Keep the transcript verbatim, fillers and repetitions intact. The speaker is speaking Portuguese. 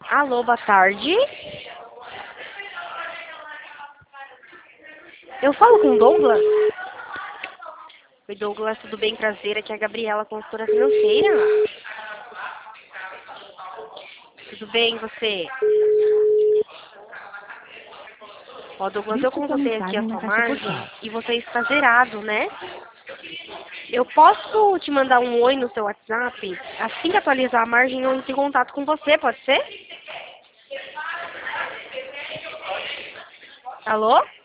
Alô, boa tarde. Eu falo com o Douglas? Oi, Douglas, tudo bem? Prazer, aqui é a Gabriela, consultora financeira. Tudo bem, e você? Ó, Douglas, eu Digite sua consultei aqui a mensagem na sua caixa margem postal. e você está zerado, né? Eu posso te mandar um oi no seu WhatsApp? Assim que atualizar a margem, eu entro em contato com você, pode ser? Alô?